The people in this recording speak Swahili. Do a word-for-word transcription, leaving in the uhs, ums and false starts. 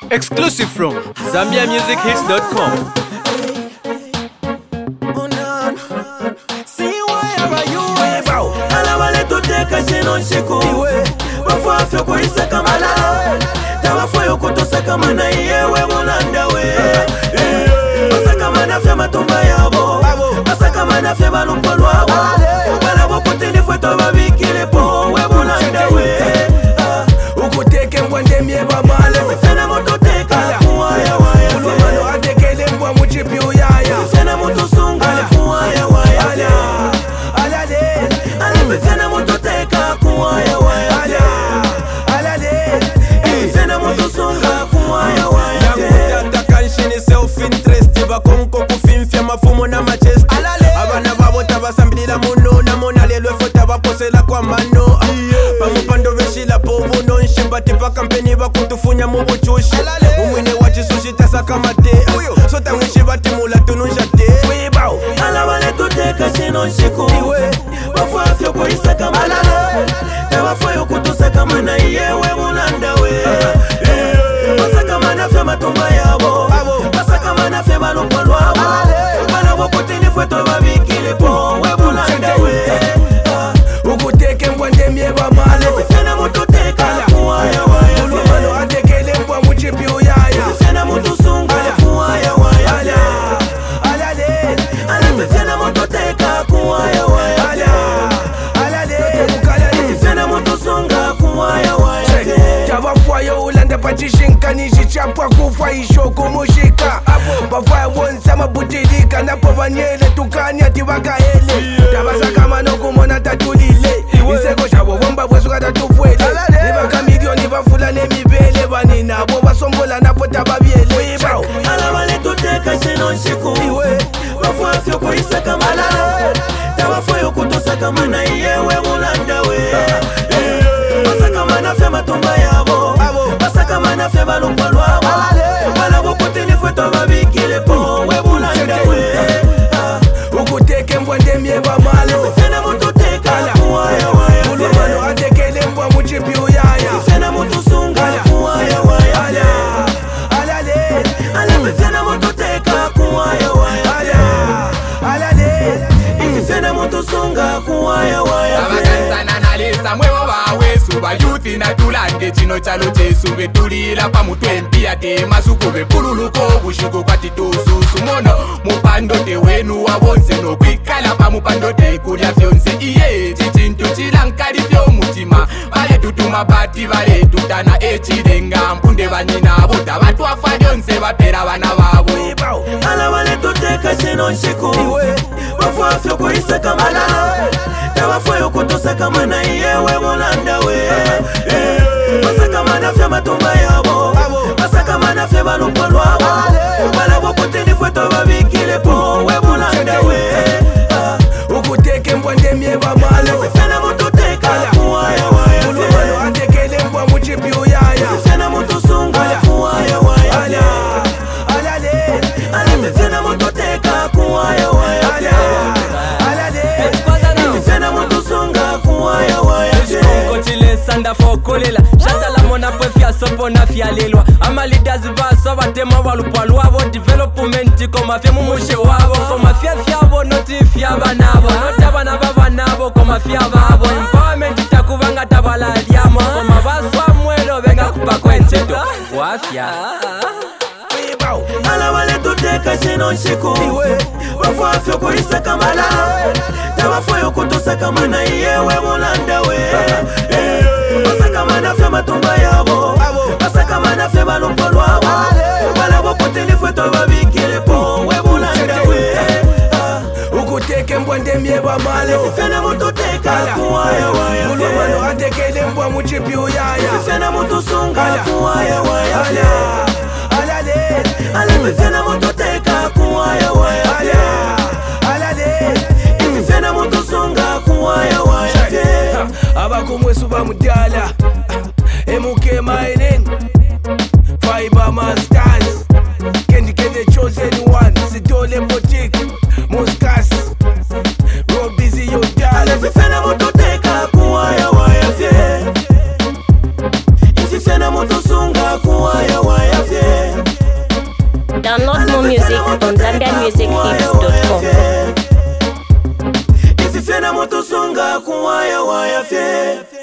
Exclusive from Zambia Music Hits dot com. Mafumo na majesti abana babo tabasambirira muno namona lelo efota baposela kwa mano bamupando beshila pobo nonshe bati pa kampeni bakutufunya mu buchushi umwine wachisushi tasaka mate sota mwishi bati mula tununjate wibao alabale tuteka shinonshiku iwe bafafyo kwa isaka malale tabafoyo kutusaka mana yewe mulanda we basaka mana fe matumba yabo basaka mana fe balopolwa Pachishinkanishi chapwa kufa ishoko mushika bafaya wonsa mabutilika napo banyele tukani ati bakahele tabasaka manoko mona tatulile iseko shabo bomba bwesuka tatufwele nibaka milioni bafula nemibele baninabo basombola napo tababyele alabale tuteka shinonshiku iwe bafafyo kuisaka malale tabafoyo kutusaka mana yewe mulanda we basaka mana fe matumba yabo basaka mana fe balopolwa bala bokutini fweto babikile po we bulanda we ukuteke mbwende myeba male fena mututeka kuwaya waya mulumano atekele mbwa muchipi uyaya fena mutusunga kuwaya waya alale alale fena mututeka kuwaya waya alale fena mutusunga kuwaya waya abakansana nalesa mwewo bawe suba yuthi natulande chino chalo chesu betulila pa mutwempi ate masuku bepululuko bushuko kwati tususu mono mupando te wenu wabonse no kwikala pa mupando te kulya fyonse iye chichintu chilankali fyo mutima bale tutuma bati bale tutana echirenga mpunde banyina buta batu afadionse bapera bana babo ala bale tuteka shinonshiku iwe bafafyo kuisaka malale tabafoyo kutusaka mana yewe mulanda we basaka mana fe matumba yabo basaka mana fe balopolwa bala bokutini fweto babikile po we mulanda we ukuteke mbwende myeba male fena mututeka kuwaya waya mulumano atekele mbwa muchipi uyaya fena mutusunga kuwaya waya alale alale fena mututeka kuwaya waya sanda fokolela shata la mona pwefia sopo na fialelwa ama leaders baso batema walupalwa bo development koma fia mumushe wabo koma fia fiabo noti fia banabo nota bana baba nabo koma fia babo empowerment takubanga tabala liamo koma baswa mwelo venga kupa kwencheto wafia ala wale tuteka shinonshiku iwe bafafyo kuisaka malale tabafoyo kutusaka mana yewe mulanda we basaka mana fe matumba yabo basaka mana fe balopolwa bala bokutini fweto babikile po we mulanda we ukuteke mbwende myeba male fena mututeka kuwaya waya mulumano atekele mbwa muchipi uyaya fena mutusunga kuwaya waya alale alale fena mututeka kuwaya waya alale fena mutusunga kuwaya waya abakumwesu bamudala emuke mainen fiber masters kendi kende chosen one sidole boutique muskas rob busy yo dala fena mututeka kuwaya waya fena mutusunga kuwaya waya waya fye